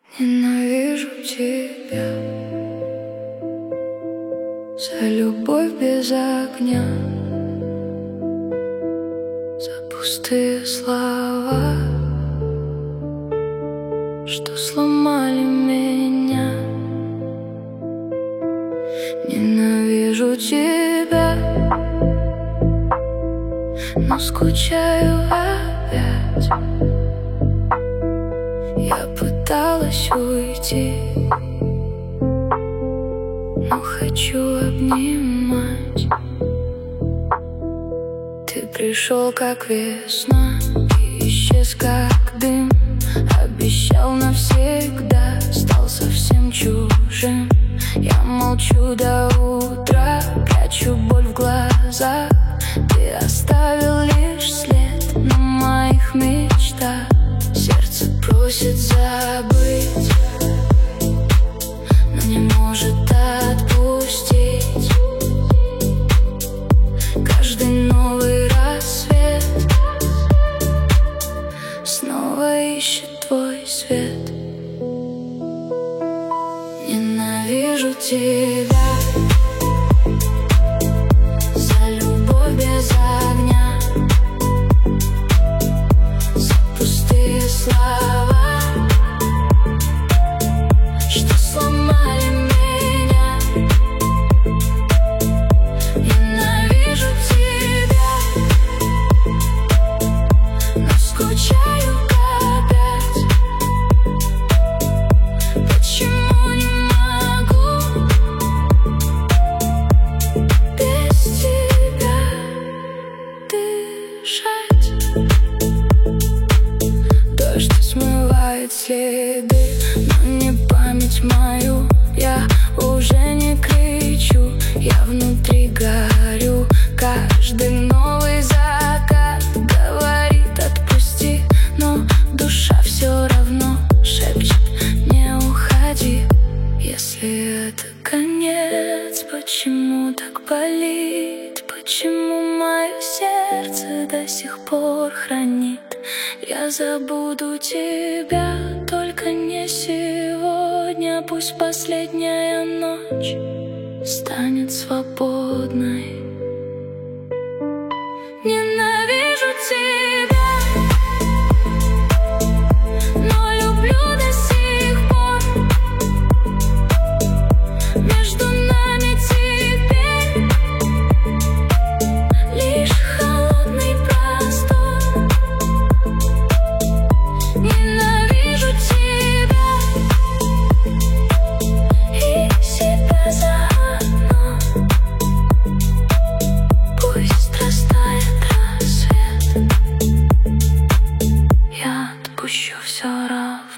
Ненавижу тебя за любовь без огня, за пустые слова, что сломали меня. Ненавижу тебя, но скучаю опять. Я пыталась уйти, но хочу обнимать. Ты пришел как весна и исчез как дым. Обещал навсегда, стал совсем чужим. Я молчу до утра, прячу боль в глазах. Ты оставил лишь след на моих мечтах. Сердце просит забыть, но не может отпустить. Каждый новый рассвет снова ищет твой свет. Ненавижу тебя за любовь без огня, за пустые слова, что сломали меня. Ненавижу тебя, но скучаю опять. Почему не могу без тебя дышать? Дождь смывает следы, но не память мою. Я уже не кричу, я внутри горю. Каждый новый закат говорит отпусти, но душа все равно шепчет не уходи. Если это конец, почему так болит? Почему мое сердце до сих пор хранит? Я забуду тебя, только не сегодня. Пусть последняя ночь станет свободной. Ненавижу тебя, но люблю до сих пор. Между нами теперь лишь холодный простор. Ненавижу тебя и себя заодно. Пусть растает рассвет, я отпущу все равно.